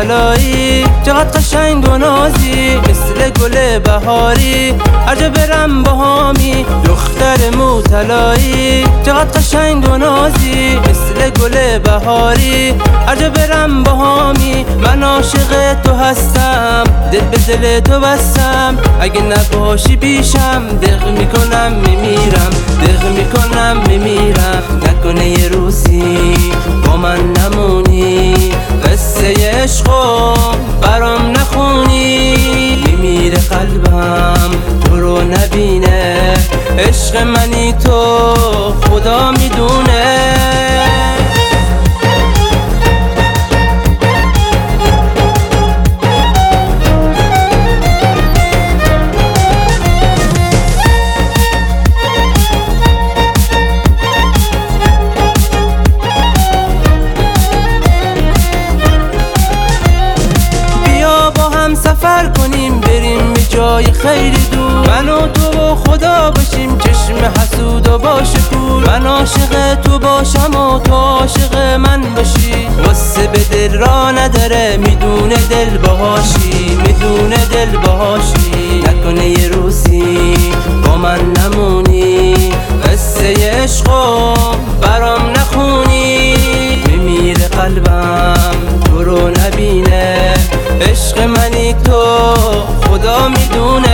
طلایی، چقدر قشنگ و نازی مثل گل بهاری. هر جا برم باهامی دختر مو طلایی، چقدر قشنگ و نازی مثل گل بهاری. هر جا برم باهامی من عاشق تو هستم، دل به دل تو بستم. اگه نباشی پیشم دق میکنم میمیرم، دق میکنم میمیرم. نکنه یه روزی با من نمونی، قصه عشقو برام نخونی. میمیره قلبم تو رو نبینه، عشق منی تو خدا میدونه. سفر کنیم بریم به جای خیلی دور، من و تو و خدا باشیم، چشم حسود و باشه کور. من عاشق تو باشم و تو عاشق من باشی، واسه به دل را نداره میدونه دل باهاشی، میدونه دل باهاشی. نکنه یه روزی با من نمونی، قصه عشقو برام نخونی. میمیره قلبم تو رو نبینه، عشق منی تو خدا میدونه.